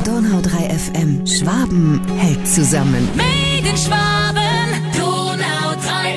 Donau 3 FM. Schwaben hält zusammen. Made in Schwaben, Donau 3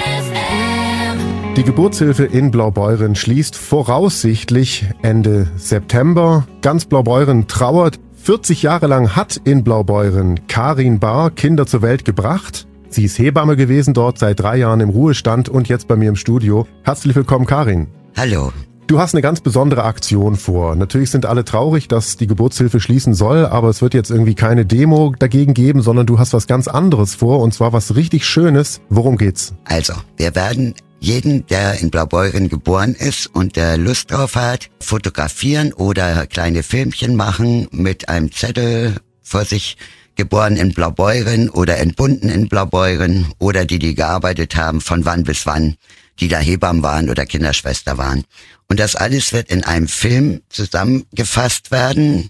FM. Die Geburtshilfe in Blaubeuren schließt voraussichtlich Ende September. Ganz Blaubeuren trauert. 40 Jahre lang hat in Blaubeuren Karin Bahr Kinder zur Welt gebracht. Sie ist Hebamme gewesen dort, seit 3 Jahren im Ruhestand und jetzt bei mir im Studio. Herzlich willkommen, Karin. Hallo. Du hast eine ganz besondere Aktion vor. Natürlich sind alle traurig, dass die Geburtshilfe schließen soll, aber es wird jetzt irgendwie keine Demo dagegen geben, sondern du hast was ganz anderes vor, und zwar was richtig Schönes. Worum geht's? Also, wir werden jeden, der in Blaubeuren geboren ist und der Lust drauf hat, fotografieren oder kleine Filmchen machen mit einem Zettel vor sich: geboren in Blaubeuren oder entbunden in Blaubeuren, oder die gearbeitet haben, von wann bis wann, die da Hebammen waren oder Kinderschwester waren. Und das alles wird in einem Film zusammengefasst werden.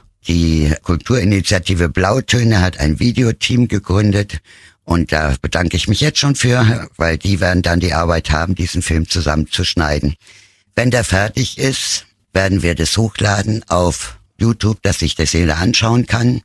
Die Kulturinitiative Blautöne hat ein Videoteam gegründet und da bedanke ich mich jetzt schon für, weil die werden dann die Arbeit haben, diesen Film zusammenzuschneiden. Wenn der fertig ist, werden wir das hochladen auf YouTube, dass sich das jeder anschauen kann.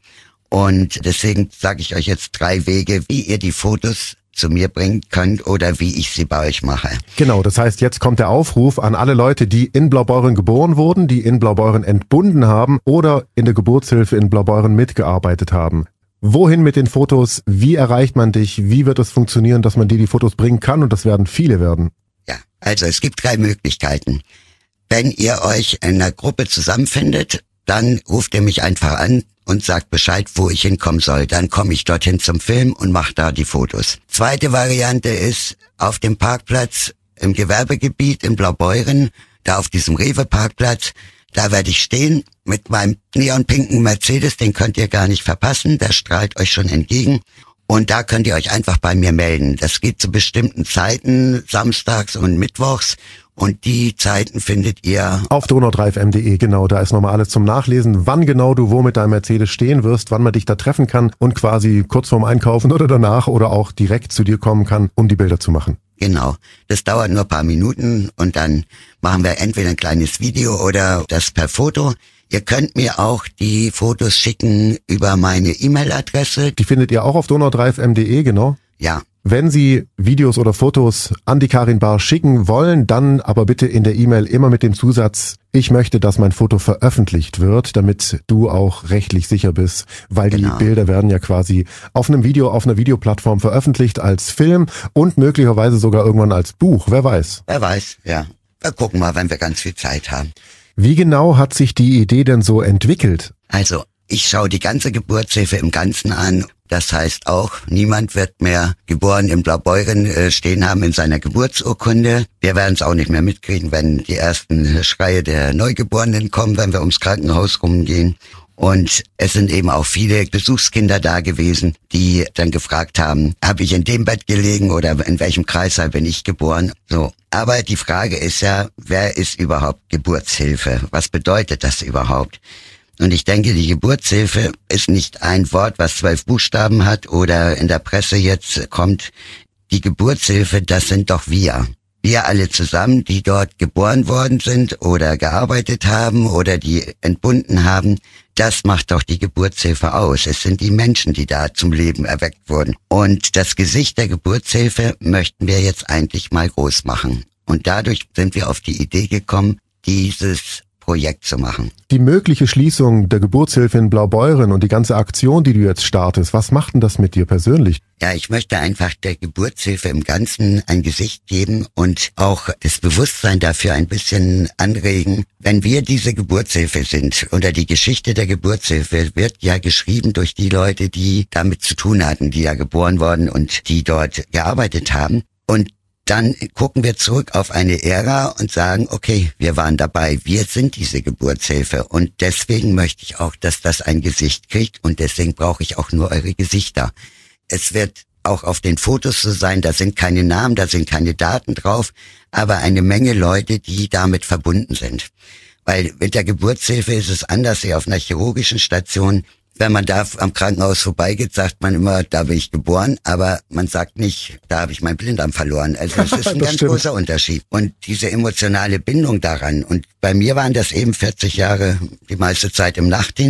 Und deswegen sage ich euch jetzt 3 Wege, wie ihr die Fotos zu mir bringen könnt oder wie ich sie bei euch mache. Genau, das heißt, jetzt kommt der Aufruf an alle Leute, die in Blaubeuren geboren wurden, die in Blaubeuren entbunden haben oder in der Geburtshilfe in Blaubeuren mitgearbeitet haben. Wohin mit den Fotos? Wie erreicht man dich? Wie wird es funktionieren, dass man dir die Fotos bringen kann? Und das werden viele werden. Ja, also es gibt 3 Möglichkeiten. Wenn ihr euch in einer Gruppe zusammenfindet, dann ruft ihr mich einfach an und sagt Bescheid, wo ich hinkommen soll. Dann komme ich dorthin zum Film und mache da die Fotos. Zweite Variante ist auf dem Parkplatz im Gewerbegebiet in Blaubeuren, da auf diesem Rewe-Parkplatz. Da werde ich stehen mit meinem neonpinken Mercedes, den könnt ihr gar nicht verpassen, der strahlt euch schon entgegen. Und da könnt ihr euch einfach bei mir melden. Das geht zu bestimmten Zeiten, samstags und mittwochs. Und die Zeiten findet ihr auf donau3fm.de, genau, da ist nochmal alles zum Nachlesen, wann genau du wo mit deinem Mercedes stehen wirst, wann man dich da treffen kann und quasi kurz vorm Einkaufen oder danach oder auch direkt zu dir kommen kann, um die Bilder zu machen. Genau, das dauert nur ein paar Minuten und dann machen wir entweder ein kleines Video oder das per Foto. Ihr könnt mir auch die Fotos schicken über meine E-Mail-Adresse. Die findet ihr auch auf donau3fm.de, genau? Ja. Wenn Sie Videos oder Fotos an die Karin Bahr schicken wollen, dann aber bitte in der E-Mail immer mit dem Zusatz: Ich möchte, dass mein Foto veröffentlicht wird, damit du auch rechtlich sicher bist, weil die Bilder werden ja quasi auf einem Video, auf einer Videoplattform veröffentlicht als Film und möglicherweise sogar irgendwann als Buch, wer weiß. Wer weiß, ja. Wir gucken mal, wenn wir ganz viel Zeit haben. Wie genau hat sich die Idee denn so entwickelt? Also, ich schaue die ganze Geburtshilfe im Ganzen an. Das heißt auch, niemand wird mehr geboren in Blaubeuren stehen haben in seiner Geburtsurkunde. Wir werden es auch nicht mehr mitkriegen, wenn die ersten Schreie der Neugeborenen kommen, wenn wir ums Krankenhaus rumgehen. Und es sind eben auch viele Besuchskinder da gewesen, die dann gefragt haben, habe ich in dem Bett gelegen oder in welchem Kreißsaal bin ich geboren? So. Aber die Frage ist ja, wer ist überhaupt Geburtshilfe? Was bedeutet das überhaupt? Und ich denke, die Geburtshilfe ist nicht ein Wort, was 12 Buchstaben hat oder in der Presse jetzt kommt. Die Geburtshilfe, das sind doch wir. Wir alle zusammen, die dort geboren worden sind oder gearbeitet haben oder die entbunden haben. Das macht doch die Geburtshilfe aus. Es sind die Menschen, die da zum Leben erweckt wurden. Und das Gesicht der Geburtshilfe möchten wir jetzt eigentlich mal groß machen. Und dadurch sind wir auf die Idee gekommen, dieses Projekt zu machen. Die mögliche Schließung der Geburtshilfe in Blaubeuren und die ganze Aktion, die du jetzt startest, was macht denn das mit dir persönlich? Ja, ich möchte einfach der Geburtshilfe im Ganzen ein Gesicht geben und auch das Bewusstsein dafür ein bisschen anregen. Wenn wir diese Geburtshilfe sind oder die Geschichte der Geburtshilfe wird ja geschrieben durch die Leute, die damit zu tun hatten, die ja geboren worden und die dort gearbeitet haben. Und dann gucken wir zurück auf eine Ära und sagen, okay, wir waren dabei, wir sind diese Geburtshilfe und deswegen möchte ich auch, dass das ein Gesicht kriegt und deswegen brauche ich auch nur eure Gesichter. Es wird auch auf den Fotos so sein, da sind keine Namen, da sind keine Daten drauf, aber eine Menge Leute, die damit verbunden sind. Weil mit der Geburtshilfe ist es anders wie auf einer chirurgischen Station. Wenn man da am Krankenhaus vorbeigeht, sagt man immer, da bin ich geboren, aber man sagt nicht, da habe ich meinen Blinddarm verloren. Also es ist ein ganz großer Unterschied. Und diese emotionale Bindung daran, und bei mir waren das eben 40 Jahre, die meiste Zeit im Nachtdienst,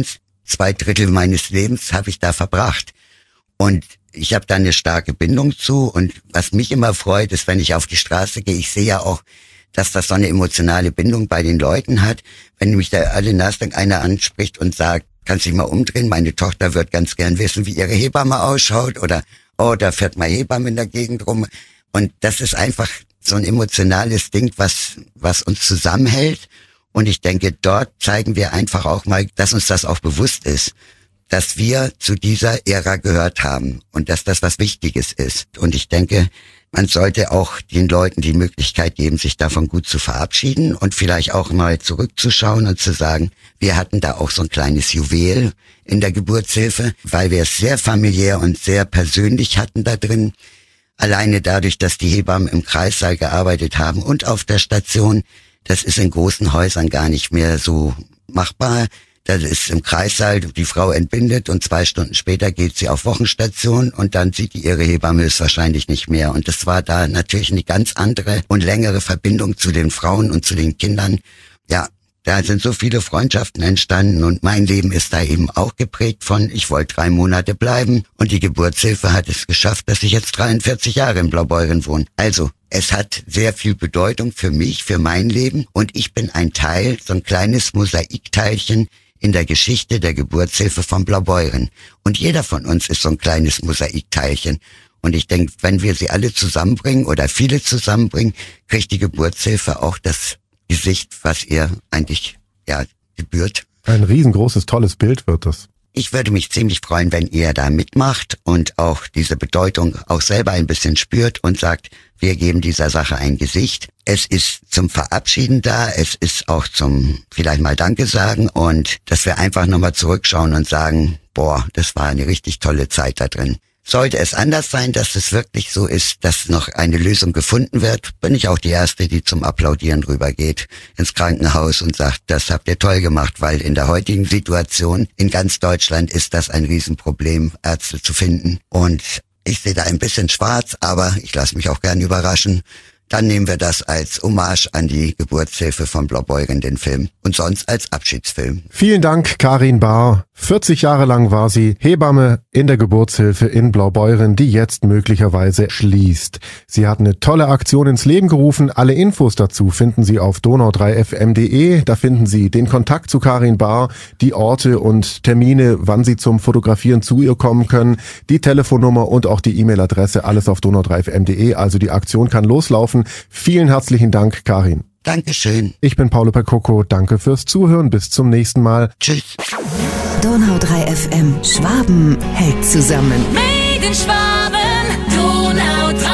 2/3 meines Lebens habe ich da verbracht. Und ich habe da eine starke Bindung zu. Und was mich immer freut, ist, wenn ich auf die Straße gehe, ich sehe ja auch, dass das so eine emotionale Bindung bei den Leuten hat. Wenn mich da alle Nasdaq einer anspricht und sagt, kannst dich mal umdrehen, meine Tochter wird ganz gern wissen, wie ihre Hebamme ausschaut, oder oh, da fährt mal Hebamme in der Gegend rum. Und das ist einfach so ein emotionales Ding, was uns zusammenhält. Und ich denke, dort zeigen wir einfach auch mal, dass uns das auch bewusst ist, dass wir zu dieser Ära gehört haben und dass das was Wichtiges ist. Und ich denke, man sollte auch den Leuten die Möglichkeit geben, sich davon gut zu verabschieden und vielleicht auch mal zurückzuschauen und zu sagen, wir hatten da auch so ein kleines Juwel in der Geburtshilfe, weil wir es sehr familiär und sehr persönlich hatten da drin. Alleine dadurch, dass die Hebammen im Kreissaal gearbeitet haben und auf der Station, das ist in großen Häusern gar nicht mehr so machbar. Das ist im Kreissaal, die Frau entbindet und 2 Stunden später geht sie auf Wochenstation und dann sieht die ihre Hebamme höchstwahrscheinlich nicht mehr. Und das war da natürlich eine ganz andere und längere Verbindung zu den Frauen und zu den Kindern. Ja, da sind so viele Freundschaften entstanden und mein Leben ist da eben auch geprägt von, ich wollte 3 Monate bleiben und die Geburtshilfe hat es geschafft, dass ich jetzt 43 Jahre in Blaubeuren wohne. Also, es hat sehr viel Bedeutung für mich, für mein Leben und ich bin ein Teil, so ein kleines Mosaikteilchen in der Geschichte der Geburtshilfe von Blaubeuren. Und jeder von uns ist so ein kleines Mosaikteilchen. Und ich denke, wenn wir sie alle zusammenbringen oder viele zusammenbringen, kriegt die Geburtshilfe auch das Gesicht, was ihr eigentlich gebührt. Ein riesengroßes, tolles Bild wird das. Ich würde mich ziemlich freuen, wenn ihr da mitmacht und auch diese Bedeutung auch selber ein bisschen spürt und sagt, wir geben dieser Sache ein Gesicht. Es ist zum Verabschieden da, es ist auch zum vielleicht mal Danke sagen und dass wir einfach nochmal zurückschauen und sagen, boah, das war eine richtig tolle Zeit da drin. Sollte es anders sein, dass es wirklich so ist, dass noch eine Lösung gefunden wird, bin ich auch die Erste, die zum Applaudieren rübergeht ins Krankenhaus und sagt, das habt ihr toll gemacht, weil in der heutigen Situation in ganz Deutschland ist das ein Riesenproblem, Ärzte zu finden. Und ich sehe da ein bisschen schwarz, aber ich lasse mich auch gern überraschen. Dann nehmen wir das als Hommage an die Geburtshilfe von Blaubeuren, den Film, und sonst als Abschiedsfilm. Vielen Dank, Karin Bahr. 40 Jahre lang war sie Hebamme in der Geburtshilfe in Blaubeuren, die jetzt möglicherweise schließt. Sie hat eine tolle Aktion ins Leben gerufen. Alle Infos dazu finden Sie auf donau3fm.de. Da finden Sie den Kontakt zu Karin Bahr, die Orte und Termine, wann Sie zum Fotografieren zu ihr kommen können, die Telefonnummer und auch die E-Mail-Adresse, alles auf donau3fm.de. Also die Aktion kann loslaufen. Vielen herzlichen Dank, Karin. Dankeschön. Ich bin Paulo Percoco. Danke fürs Zuhören. Bis zum nächsten Mal. Tschüss. Donau 3 FM. Schwaben hält zusammen. Made in Schwaben, Donau 3.